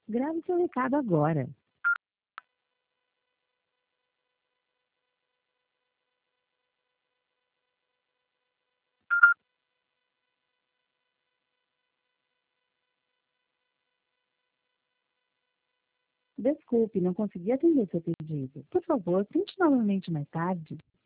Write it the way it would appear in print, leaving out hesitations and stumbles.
Grave seu recado agora. Desculpe, não consegui atender seu pedido. Por favor, tente novamente mais tarde.